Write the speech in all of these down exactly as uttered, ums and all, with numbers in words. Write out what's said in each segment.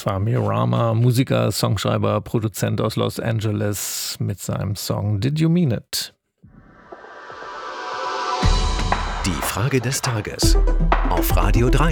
Fahmi Rama, Musiker, Songschreiber, Produzent aus Los Angeles mit seinem Song Did You Mean It? Die Frage des Tages auf Radio drei.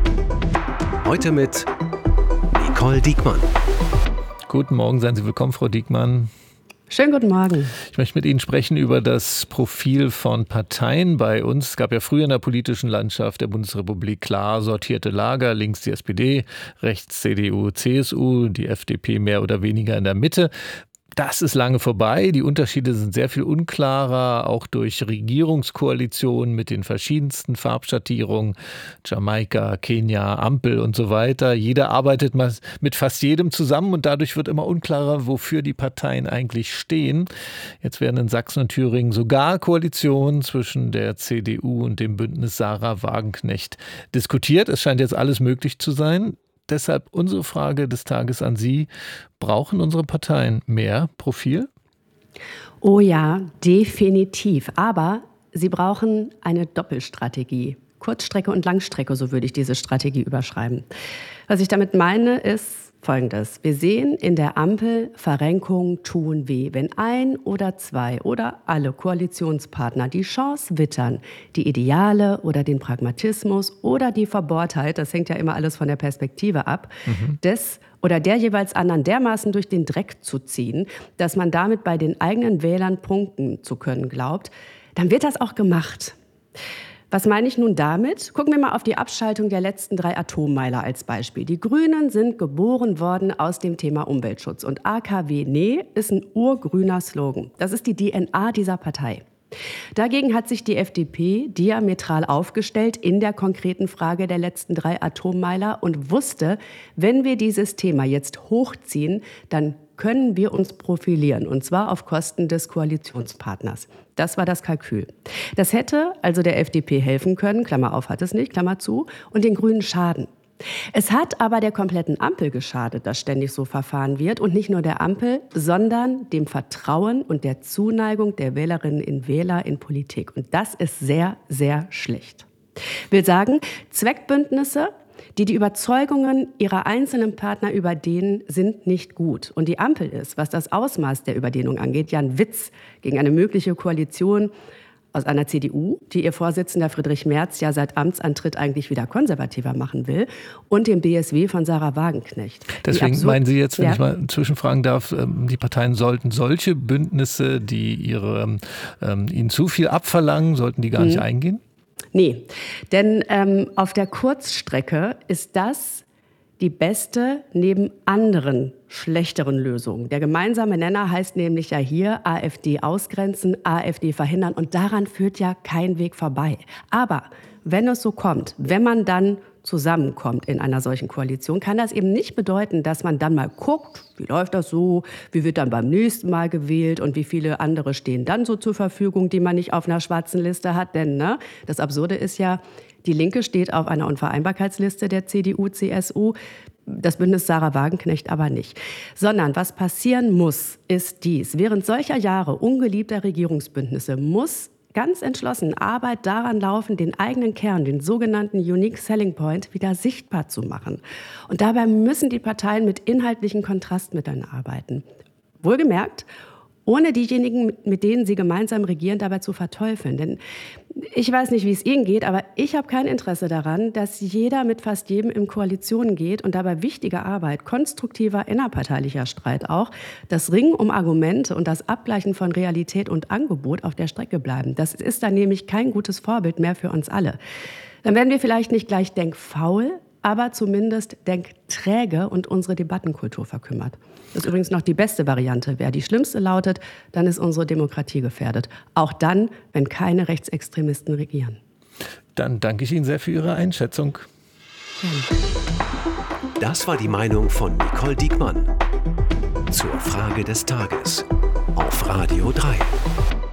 Heute mit Nicole Diekmann. Guten Morgen, seien Sie willkommen, Frau Diekmann. Schönen guten Morgen. Ich möchte mit Ihnen sprechen über das Profil von Parteien bei uns. Es gab ja früher in der politischen Landschaft der Bundesrepublik klar sortierte Lager. Links die S P D, rechts C D U, C S U, die F D P mehr oder weniger in der Mitte. Das ist lange vorbei. Die Unterschiede sind sehr viel unklarer, auch durch Regierungskoalitionen mit den verschiedensten Farbschattierungen, Jamaika, Kenia, Ampel und so weiter. Jeder arbeitet mit fast jedem zusammen und dadurch wird immer unklarer, wofür die Parteien eigentlich stehen. Jetzt werden in Sachsen und Thüringen sogar Koalitionen zwischen der C D U und dem Bündnis Sarah Wagenknecht diskutiert. Es scheint jetzt alles möglich zu sein. Deshalb unsere Frage des Tages an Sie. Brauchen unsere Parteien mehr Profil? Oh ja, definitiv. Aber sie brauchen eine Doppelstrategie. Kurzstrecke und Langstrecke, so würde ich diese Strategie überschreiben. Was ich damit meine, ist Folgendes. Wir sehen in der Ampel, Verrenkungen tun weh. Wenn ein oder zwei oder alle Koalitionspartner die Chance wittern, die Ideale oder den Pragmatismus oder die Verbohrtheit, das hängt ja immer alles von der Perspektive ab, mhm. des oder der jeweils anderen dermaßen durch den Dreck zu ziehen, dass man damit bei den eigenen Wählern punkten zu können glaubt, dann wird das auch gemacht. Was meine ich nun damit? Gucken wir mal auf die Abschaltung der letzten drei Atommeiler als Beispiel. Die Grünen sind geboren worden aus dem Thema Umweltschutz. Und A K W Nee ist ein urgrüner Slogan. Das ist die D N A dieser Partei. Dagegen hat sich die F D P diametral aufgestellt in der konkreten Frage der letzten drei Atommeiler und wusste, wenn wir dieses Thema jetzt hochziehen, dann können wir uns profilieren, und zwar auf Kosten des Koalitionspartners. Das war das Kalkül. Das hätte also der F D P helfen können, Klammer auf, hat es nicht, Klammer zu, und den Grünen schaden. Es hat aber der kompletten Ampel geschadet, dass ständig so verfahren wird, und nicht nur der Ampel, sondern dem Vertrauen und der Zuneigung der Wählerinnen und Wähler in Politik. Und das ist sehr, sehr schlecht. Ich will sagen, Zweckbündnisse, die die Überzeugungen ihrer einzelnen Partner überdehnen, sind nicht gut. Und die Ampel ist, was das Ausmaß der Überdehnung angeht, ja ein Witz gegen eine mögliche Koalition aus einer C D U, die ihr Vorsitzender Friedrich Merz ja seit Amtsantritt eigentlich wieder konservativer machen will, und dem B S W von Sarah Wagenknecht. Deswegen meinen Sie jetzt, wenn ja. ich mal zwischenfragen darf, die Parteien sollten solche Bündnisse, die ihre, ähm, ihnen zu viel abverlangen, sollten die gar nicht mhm. eingehen? Nee, denn ähm, auf der Kurzstrecke ist das die beste neben anderen schlechteren Lösungen. Der gemeinsame Nenner heißt nämlich ja hier AfD ausgrenzen, AfD verhindern, und daran führt ja kein Weg vorbei. Aber wenn es so kommt, wenn man dann zusammenkommt in einer solchen Koalition, kann das eben nicht bedeuten, dass man dann mal guckt, wie läuft das so, wie wird dann beim nächsten Mal gewählt und wie viele andere stehen dann so zur Verfügung, die man nicht auf einer schwarzen Liste hat. Denn ne, das Absurde ist ja, die Linke steht auf einer Unvereinbarkeitsliste der C D U, C S U, das Bündnis Sarah Wagenknecht aber nicht. Sondern was passieren muss, ist dies. Während solcher Jahre ungeliebter Regierungsbündnisse muss ganz entschlossen Arbeit daran laufen, den eigenen Kern, den sogenannten Unique Selling Point, wieder sichtbar zu machen. Und dabei müssen die Parteien mit inhaltlichen Kontrastmitteln arbeiten. Wohlgemerkt, ohne diejenigen, mit denen sie gemeinsam regieren, dabei zu verteufeln. Denn ich weiß nicht, wie es Ihnen geht, aber ich habe kein Interesse daran, dass jeder mit fast jedem in Koalitionen geht und dabei wichtige Arbeit, konstruktiver innerparteilicher Streit auch, das Ringen um Argumente und das Abgleichen von Realität und Angebot auf der Strecke bleiben. Das ist dann nämlich kein gutes Vorbild mehr für uns alle. Dann werden wir vielleicht nicht gleich denkfaul, aber zumindest denkträge und unsere Debattenkultur verkümmert. Das ist übrigens noch die beste Variante. Wer die schlimmste lautet, dann ist unsere Demokratie gefährdet. Auch dann, wenn keine Rechtsextremisten regieren. Dann danke ich Ihnen sehr für Ihre Einschätzung. Das war die Meinung von Nicole Diekmann zur Frage des Tages auf Radio drei.